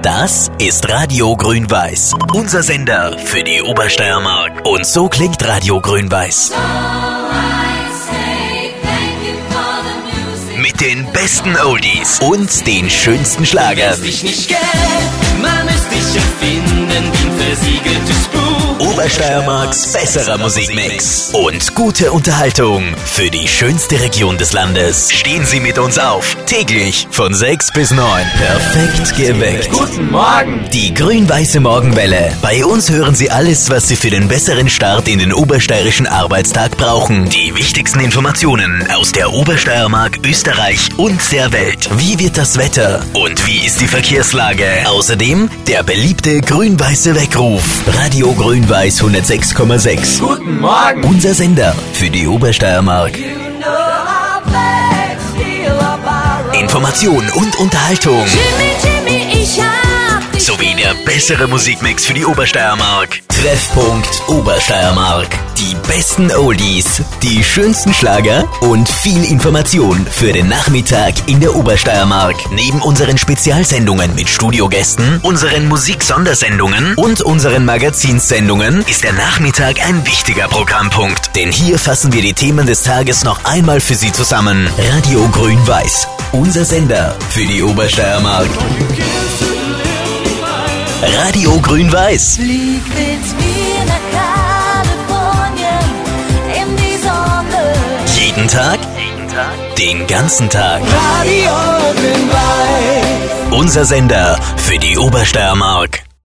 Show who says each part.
Speaker 1: Das ist Radio Grün-Weiß, unser Sender für die Obersteiermark. Und so klingt Radio Grün-Weiß. Mit den besten Oldies und den schönsten Schlagern. Obersteiermarks besserer Musikmix und gute Unterhaltung für die schönste Region des Landes. Stehen Sie mit uns auf, täglich von 6 bis 9. Perfekt geweckt.
Speaker 2: Guten Morgen.
Speaker 1: Die grün-weiße Morgenwelle. Bei uns hören Sie alles, was Sie für den besseren Start in den obersteirischen Arbeitstag brauchen. Die wichtigsten Informationen aus der Obersteiermark, Österreich und der Welt. Wie wird das Wetter? Und wie ist die Verkehrslage? Außerdem der beliebte grün-weiße Weckruf. Radio Grün-Weiß 106,6.
Speaker 2: Guten Morgen.
Speaker 1: Unser Sender für die Obersteiermark. Information und Unterhaltung. Sowie der bessere Musikmix für die Obersteiermark. Treffpunkt Obersteiermark. Die besten Oldies, die schönsten Schlager und viel Information für den Nachmittag in der Obersteiermark. Neben unseren Spezialsendungen mit Studiogästen, unseren Musiksondersendungen und unseren Magazinsendungen ist der Nachmittag ein wichtiger Programmpunkt. Denn hier fassen wir die Themen des Tages noch einmal für Sie zusammen. Radio Grün-Weiß, unser Sender für die Obersteiermark. Radio Grün-Weiß.
Speaker 3: Flieg mit mir nach Kalifornien in die Sonne.
Speaker 1: Jeden Tag, den ganzen Tag.
Speaker 2: Radio Grün-Weiß.
Speaker 1: Unser Sender für die Obersteiermark.